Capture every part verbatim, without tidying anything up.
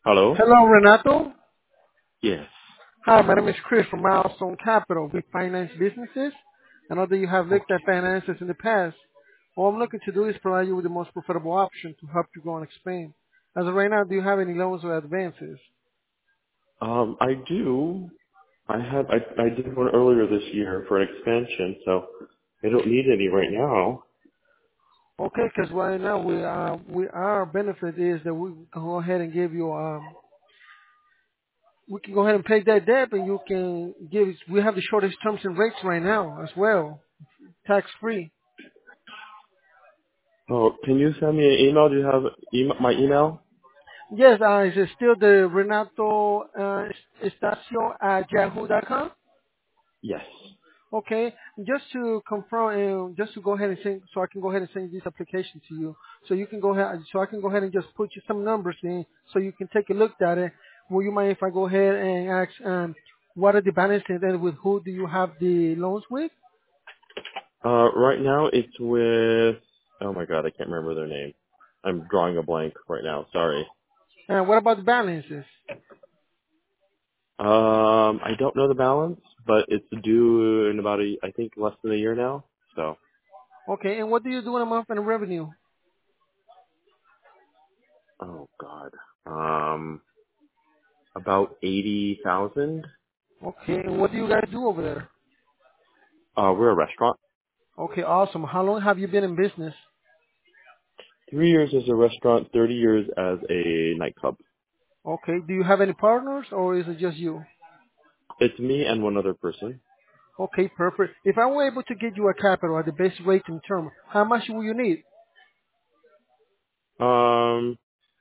Hello? Hello, Renato. Yes. Hi, my name is Chris from Milestone Capital. We finance businesses. I know that you have looked at Okay. finances in the past. All I'm looking to do is provide you with the most profitable option to help you grow and expand. As of right now, do you have any loans or advances? Um, I do. I have. I, I did one earlier this year for an expansion, so I don't need any right now. Okay, because right now we uh we our benefit is that we can go ahead and give you um we can go ahead and pay that debt and you can give we have the shortest terms and rates right now as well, tax free. Oh, can you send me an email? Do you have email, my email? Yes, uh, is it still the Renato uh, Estacio at yahoo dot com? Yes. Okay, just to confirm, uh, just to go ahead and send, so I can go ahead and send this application to you, so you can go ahead, so I can go ahead and just put you some numbers in, so you can take a look at it. Will you mind if I go ahead and ask, um, what are the balances and with who do you have the loans with? Uh, right now it's with. Oh my God, I can't remember their name. I'm drawing a blank right now. Sorry. And what about the balances? Um, I don't know the balance, but it's due in about a, I think less than a year now. So. Okay, and what do you do in a month in revenue? Oh God. Um, about eighty thousand. Okay, and what do you guys do over there? Uh, we're a restaurant. Okay, awesome. How long have you been in business? Three years as a restaurant, thirty years as a nightclub. Okay. Do you have any partners or is it just you? It's me and one other person. Okay, perfect. If I were able to get you a capital at the best rate in term, how much will you need? Um,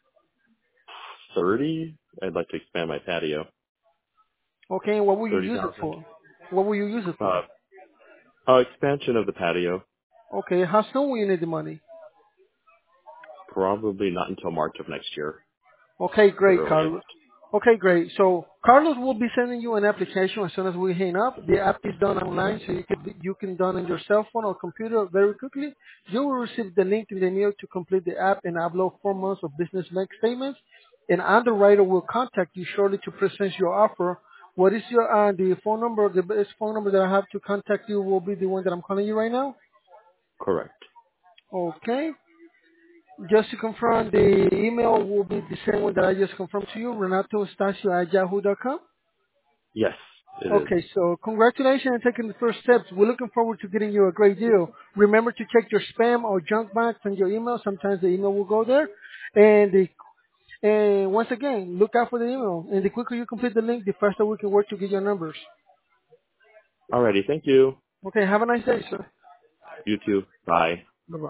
thirty. I'd like to expand my patio. Okay, and what will you Thirty use it thousand. for? What will you use it Uh, for? uh, expansion of the patio. Okay, how soon will you need the money? Probably not until March of next year, Okay, the great, earliest. Carlos. Okay, great. So Carlos will be sending you an application as soon as we hang up. The app is done online, so you can you can done on your cell phone or computer very quickly. You will receive the link in the mail to complete the app and upload four months of business bank statements. An underwriter will contact you shortly to present your offer. What is your uh, the phone number? The best phone number that I have to contact you will be the one that I'm calling you right now. Correct. Okay. Just to confirm, the email will be the same one that I just confirmed to you, Renato Stasio at yahoo dot com. Yes, it is. Okay, so congratulations on taking the first steps. We're looking forward to getting you a great deal. Remember to check your spam or junk box and your email. Sometimes the email will go there. And the, and once again, look out for the email. And the quicker you complete the link, the faster we can work to get your numbers. Alrighty, thank you. Okay, have a nice day, sir. You too. Bye. Bye-bye.